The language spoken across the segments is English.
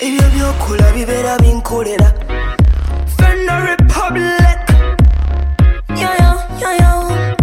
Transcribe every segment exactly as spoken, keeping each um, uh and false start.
Ebyo byokola bibera binkolera Fenna Republic Yo yo yo yo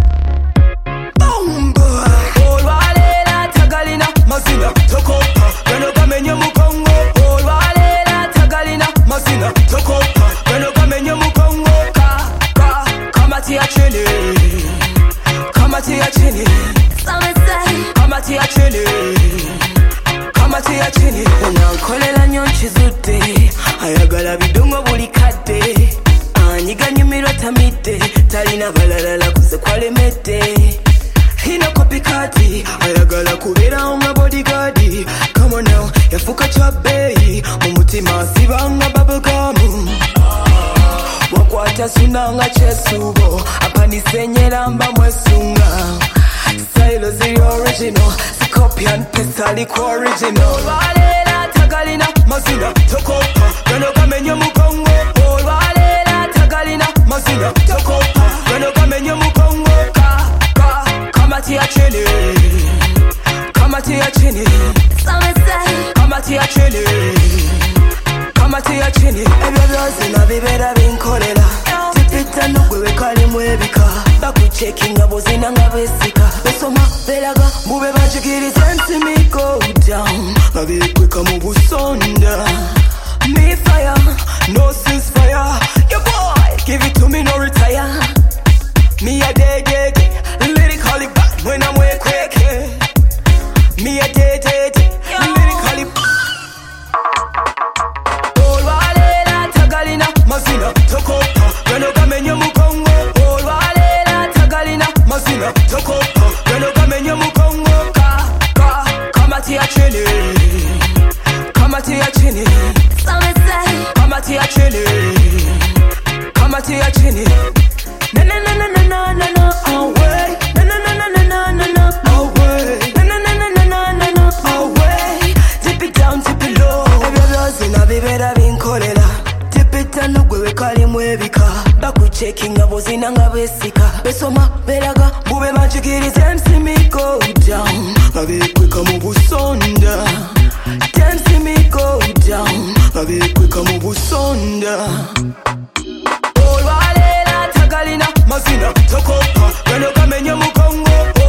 Boom boy Olwalela tagalina Mazina tokopa Gano gamenye mukongo Olwalela tagalina Mazina tokopa Gano gamenye mukongo Ka ka Kamati ya chini Kamati ya chini Kamati ya chini Kamati ya chini Unankolela nyonchi zute Ayagala bidongo buli kate Anyiga nyumiro tamite Talina balalala kuze kwale mete Hino copycati Ayagala kubera unga bodyguardi Come on now, yafuka chabeyi Mumutima sibanga bubblegum Wakwata sunanga chesubo Apanisenyera mba mwesunga Style ziri original Si copy and paste aliko original Olwalela tagalina Mazina tokopa Gano gamenye mukongo Olwalela tagalina Mazina tokopa Gano gamenye mukongo Ka, ka, kamati ya chini Kamati ya chini Kamati ya chini Kamati ya chini Ebyo byozina bibera binkolera Tipita nogwewe kali mwebika Bakucheckinga bozina nga besika Besoma belaga mube bajigiriza nti me go down Babikweka mu busonda Me fire, no ceasefire Your boy, give it to me no retire Me a day day day Lyrically back when I'm way quick Me a day day day Lyrically Olwalela tagalina Mazina tokopa Gano gamenye mukongo Olwalela tagalina Mazina tokopa Gano gamenye mukongo Ka, ka, kamati ya chini Kamati ya chini Kamati ya chini Kamati ya chini Na na na na na na na na away Na na na na na na na na away Na na na na na na na na away Dip it down, dip it low Ebyo byozina bibera binkolera Dip it down nogwewe kali mwebika Bakucheckinga bozina nga besika Besoma belaga mube bajigiriza M C me go down Babikweka mu busonda M C me go down Babikweka mu busonda Olwalela tagalina Mazina tokopa Gano gamenye mukongo